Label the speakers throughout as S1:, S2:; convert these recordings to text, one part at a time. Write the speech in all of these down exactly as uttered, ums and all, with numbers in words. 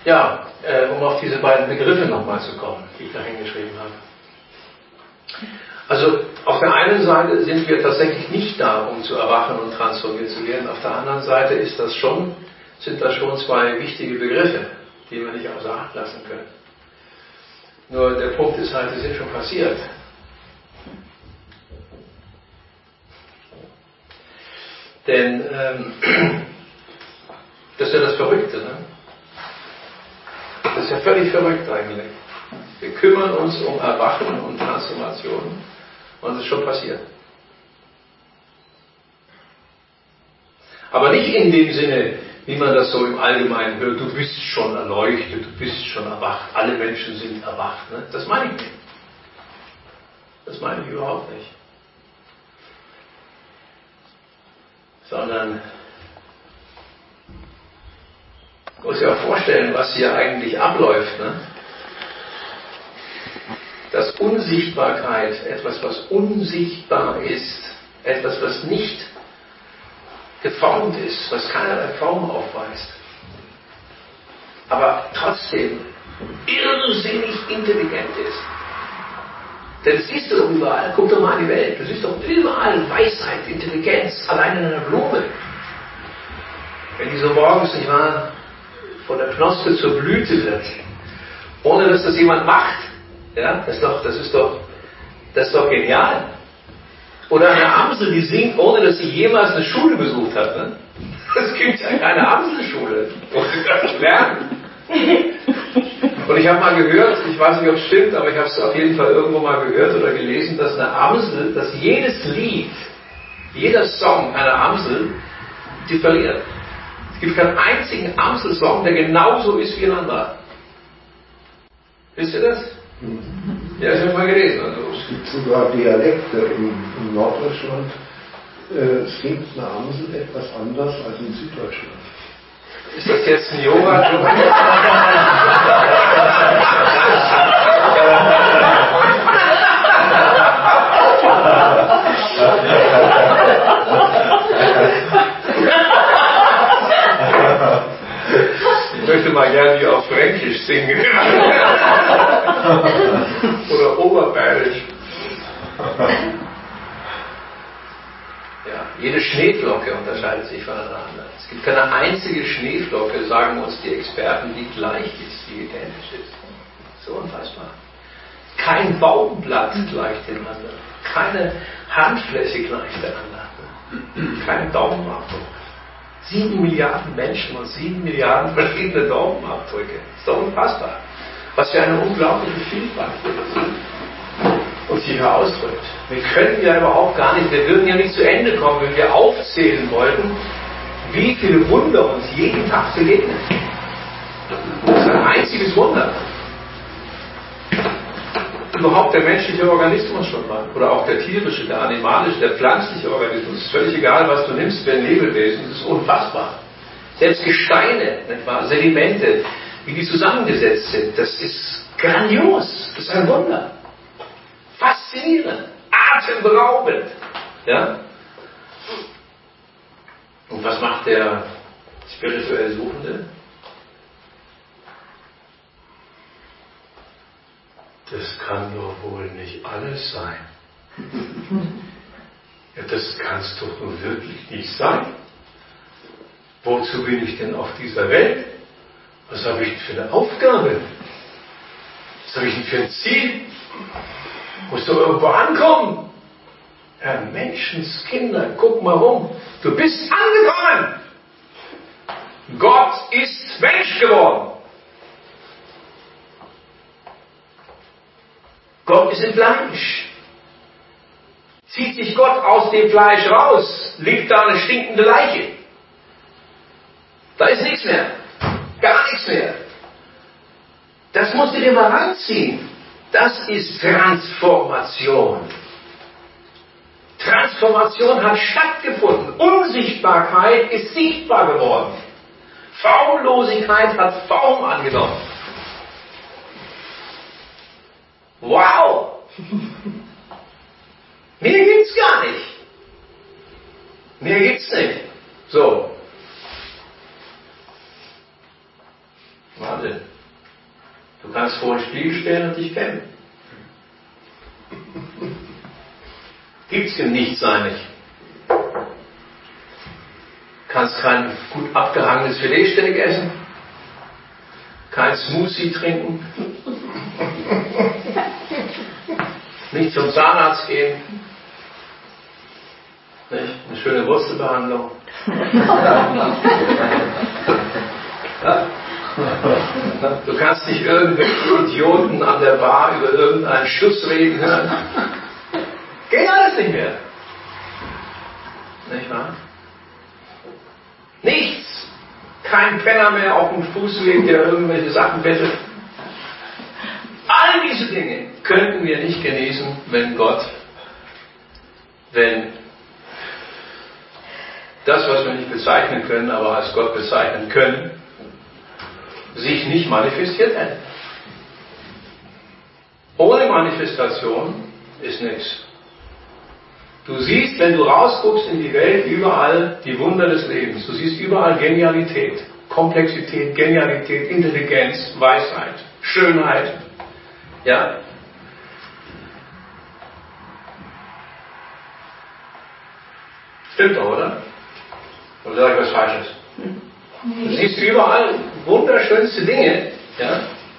S1: Ja, äh, um auf diese beiden Begriffe nochmal zu kommen, die ich da hingeschrieben habe. Also auf der einen Seite sind wir tatsächlich nicht da, um zu erwachen und transformiert zu werden. Auf der anderen Seite ist das schon, sind das schon zwei wichtige Begriffe, die wir nicht außer Acht lassen können. Nur der Punkt ist halt, die sind schon passiert. Denn ähm, das ist ja das Verrückte, ne? Das ist ja völlig verrückt eigentlich. Wir kümmern uns um Erwachen und Transformation und es ist schon passiert. Aber nicht in dem Sinne, wie man das so im Allgemeinen hört, du bist schon erleuchtet, du bist schon erwacht, alle Menschen sind erwacht. Ne? Das meine ich nicht. Das meine ich überhaupt nicht. Sondern ich muss ja vorstellen, was hier eigentlich abläuft. Ne? Dass Unsichtbarkeit, etwas, was unsichtbar ist, etwas, was nicht geformt ist, was keinerlei Form aufweist, aber trotzdem irrsinnig intelligent ist. Denn das siehst du überall, guck doch mal in die Welt, du siehst doch überall Weisheit, Intelligenz, allein in einer Blume. Wenn die so morgens, nicht wahr, von der Knospe zur Blüte wird, ohne dass das jemand macht, ja, das ist doch, das ist doch, das ist doch genial. Oder eine Amsel, die singt, ohne dass sie jemals eine Schule besucht hat. Ne? Es gibt ja keine Amselschule, um das zu lernen. Und ich habe mal gehört, ich weiß nicht, ob es stimmt, aber ich habe es auf jeden Fall irgendwo mal gehört oder gelesen, dass eine Amsel, dass jedes Lied, jeder Song einer Amsel differiert. Es gibt keinen einzigen Amselsong, der genauso ist wie ein anderer. Wisst ihr das? Ja, das habe ich mal gelesen. Also.
S2: Es gibt sogar Dialekte. In, in Norddeutschland äh, singt eine Amsel etwas anders als in Süddeutschland.
S1: Ist das jetzt ein Yoga? Ich möchte mal gerne die auf Fränkisch singen. Oder Oberbayerisch. Ja, jede Schneeflocke unterscheidet sich voneinander. Es gibt keine einzige Schneeflocke, sagen uns die Experten, die gleich ist, die identisch ist. So unfassbar. Kein Baumblatt gleicht dem anderen. Keine Handfläche gleicht der anderen. Kein Daumenabdruck. Sieben Milliarden Menschen und sieben Milliarden verschiedene Daumenabdrücke. Ist doch unfassbar. Was für eine unglaubliche Vielfalt uns hier ausdrückt. Wir können ja überhaupt gar nicht, wir würden ja nicht zu Ende kommen, wenn wir aufzählen wollten, wie viele Wunder uns jeden Tag begegnen. Das ist ein einziges Wunder. Überhaupt der menschliche Organismus schon mal. Oder auch der tierische, der animalische, der pflanzliche Organismus. Es ist völlig egal, was du nimmst für ein Lebewesen. Das ist unfassbar. Selbst Gesteine, nicht wahr? Sedimente, wie die zusammengesetzt sind, das ist grandios. Das ist ein Wunder. Faszinierend. Atemberaubend. Ja? Und was macht der spirituell Suchende? Das kann doch wohl nicht alles sein. Ja, das kann es doch nur wirklich nicht sein. Wozu bin ich denn auf dieser Welt? Was habe ich denn für eine Aufgabe? Was habe ich denn für ein Ziel? Muss doch irgendwo ankommen. Ja, Menschenskinder, guck mal rum. Du bist angekommen. Gott ist Mensch geworden. Gott ist im Fleisch. Zieht sich Gott aus dem Fleisch raus, liegt da eine stinkende Leiche. Da ist nichts mehr. Gar nichts mehr. Das musst du dir mal ranziehen. Das ist Transformation. Transformation hat stattgefunden. Unsichtbarkeit ist sichtbar geworden. Formlosigkeit hat Form angenommen. Wow! Mehr gibt's gar nicht. Mehr gibt's nicht. So. Wahnsinn. Du kannst vor dem Spiegel stehen und dich kennen. Gibt's im Nichtsein nicht. Kannst kein gut abgehangenes Filetsteak essen, kein Smoothie trinken, nicht zum Zahnarzt gehen, nicht? Eine schöne Wurzelbehandlung. Du kannst nicht irgendwelche Idioten an der Bar über irgendeinen Schuss reden hören. Geht alles nicht mehr. Nicht wahr? Nichts. Kein Penner mehr auf dem Fußweg, der irgendwelche Sachen bettelt. All diese Dinge könnten wir nicht genießen, wenn Gott, wenn das, was wir nicht bezeichnen können, aber als Gott bezeichnen können, sich nicht manifestiert hätte. Ohne Manifestation ist nichts. Du siehst, wenn du rausguckst in die Welt, überall die Wunder des Lebens. Du siehst überall Genialität, Komplexität, Genialität, Intelligenz, Weisheit, Schönheit. Ja? Stimmt doch, oder? Oder sage ich was Falsches? Du siehst überall wunderschönste Dinge. Ja?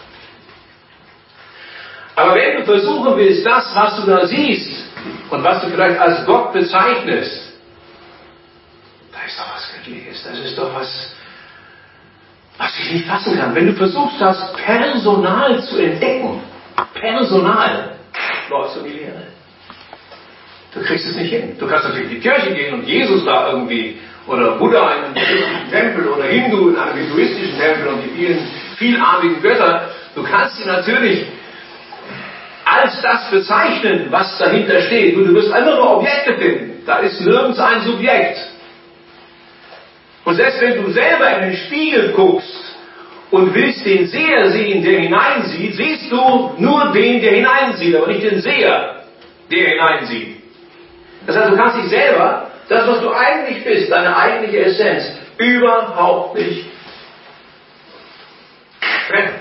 S1: Aber wenn du versuchen willst, das, was du da siehst, und was du vielleicht als Gott bezeichnest, da ist doch was Göttliches, das ist doch was, was ich nicht fassen kann. Wenn du versuchst, das Personal zu entdecken, Personal, läufst du in die Leere. Du kriegst es nicht hin. Du kannst natürlich in die Kirche gehen und Jesus da irgendwie, oder Buddha in einem buddhistischen Tempel, oder Hindu in einem hinduistischen Tempel und die vielen, vielarmigen Götter. Du kannst sie natürlich als das bezeichnen, was dahinter steht. Und du wirst einfach nur Objekte finden. Da ist nirgends ein Subjekt. Und selbst wenn du selber in den Spiegel guckst und willst den Seher sehen, der hineinsieht, siehst du nur den, der hineinsieht, aber nicht den Seher, der hineinsieht. Das heißt, du kannst dich selber, das, was du eigentlich bist, deine eigentliche Essenz, überhaupt nicht treffen.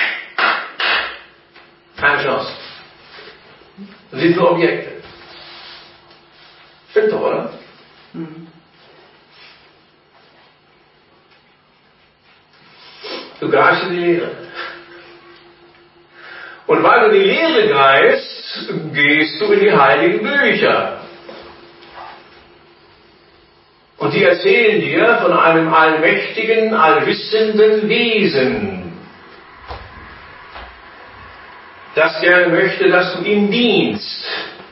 S1: Keine Chance. Das sind nur Objekte. Stimmt doch, oder? Mhm. Du greifst in die Leere. Und weil du in die Leere greifst, gehst du in die heiligen Bücher. Und die erzählen dir von einem allmächtigen, allwissenden Wesen, das gerne möchte, dass du ihm dienst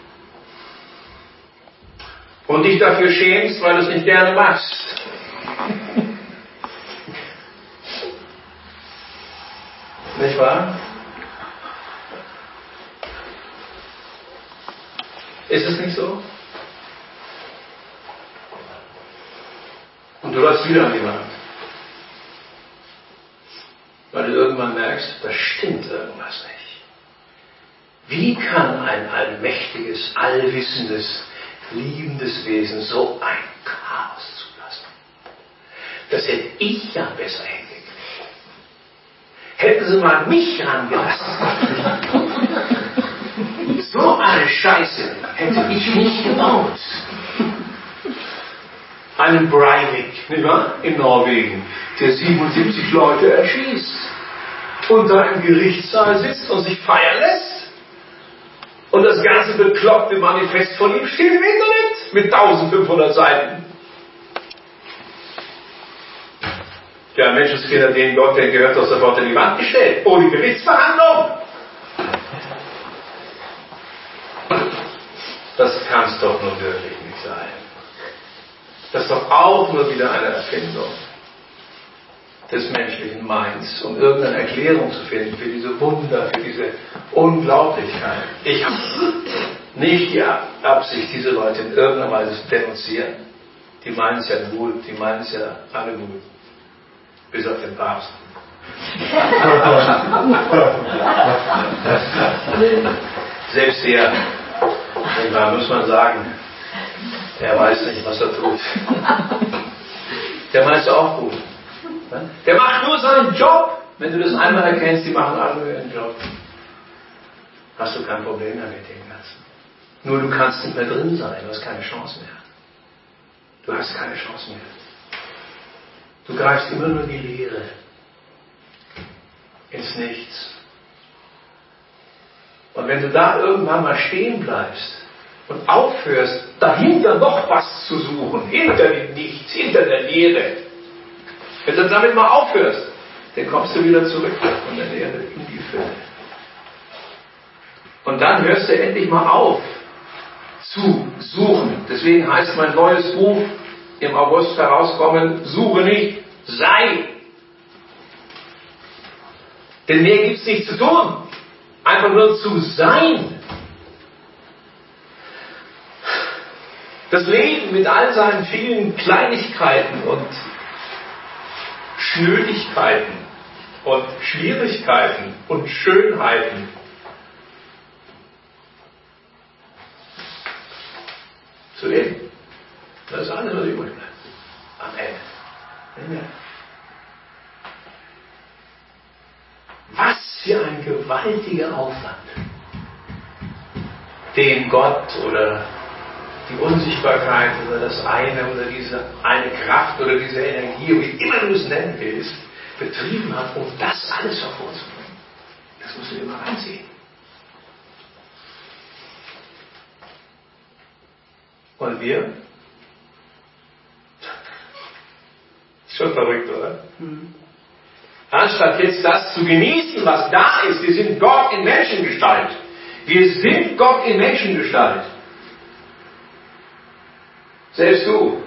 S1: und dich dafür schämst, weil du es nicht gerne machst. Nicht wahr? Ist es nicht so? Und du läufst wieder an die Wand. Weil du irgendwann merkst, da stimmt irgendwas nicht. Wie kann ein allmächtiges, allwissendes, liebendes Wesen so ein Chaos zulassen? Das hätte ich ja besser hingekriegt. Hätten sie mal mich rangelassen. So eine Scheiße hätte ich nicht gebaut. Einen Breivik, nicht wahr? In Norwegen, der siebenundsiebzig Leute erschießt und da im Gerichtssaal sitzt und sich feiern lässt. Und das ganze bekloppte Manifest von ihm steht im Internet mit eintausendfünfhundert Seiten. Ja, Menschenskinder, den Gott, der gehört, doch sofort in die Wand gestellt, ohne Gerichtsverhandlung. Das kann es doch nur wirklich nicht sein. Das ist doch auch nur wieder eine Erfindung des menschlichen Minds, um irgendeine Erklärung zu finden für diese Wunder, für diese Unglaublichkeit. Ich habe nicht die Absicht, diese Leute in irgendeiner Weise zu denunzieren. Die meinen es ja gut, die meinen es ja alle gut. Bis auf den Papst. Selbst der, da muss man sagen, er weiß nicht, was er tut. Der meint es auch gut. Der macht nur seinen Job. Wenn du das einmal erkennst, die machen alle ihren Job, hast du kein Problem mehr mit dem Ganzen. Nur du kannst nicht mehr drin sein, du hast keine Chance mehr. Du hast keine Chance mehr. Du greifst immer nur in die Leere, ins Nichts. Und wenn du da irgendwann mal stehen bleibst und aufhörst, dahinter noch was zu suchen, hinter dem Nichts, hinter der Leere, wenn du damit mal aufhörst, dann kommst du wieder zurück von der Leere in die Fülle. Und dann hörst du endlich mal auf zu suchen. Deswegen heißt mein neues Buch im August herauskommen, suche nicht, sei. Denn mehr gibt es nicht zu tun. Einfach nur zu sein. Das Leben mit all seinen vielen Kleinigkeiten und Schnödigkeiten und Schwierigkeiten und Schönheiten zu leben. Das ist alles, was übrig bleibt. Am Ende. Ja. Was für ein gewaltiger Aufwand, den Gott oder die Unsichtbarkeit oder das eine oder diese eine Kraft oder diese Energie, wie immer du es nennen willst, betrieben hat, um das alles hervorzubringen. Das musst du dir mal reinziehen. Und wir? Ist schon verrückt, oder? Mhm. Anstatt jetzt das zu genießen, was da ist, wir sind Gott in Menschengestalt. Wir sind Gott in Menschengestalt. Selbst du.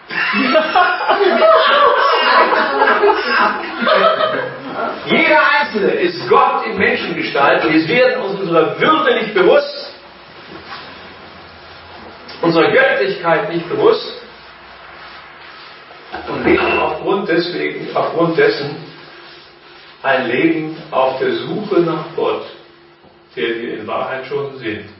S1: Jeder Einzelne ist Gott in Menschengestalt und wir werden uns unserer Würde nicht bewusst, unserer Göttlichkeit nicht bewusst und leben aufgrund deswegen, aufgrund dessen ein Leben auf der Suche nach Gott, der wir in Wahrheit schon sind.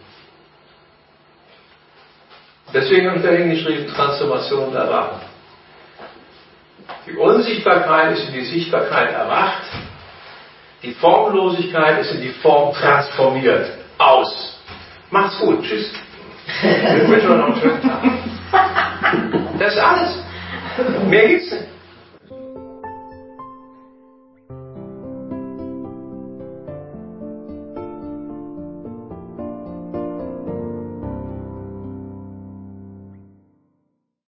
S1: Deswegen habe ich dahin geschrieben, Transformation erwachen. Die Unsichtbarkeit ist in die Sichtbarkeit erwacht, die Formlosigkeit ist in die Form transformiert. Aus. Macht's gut, tschüss. Ich wünsche euch noch einen schönen Tag. Das ist alles. Mehr gibt's nicht.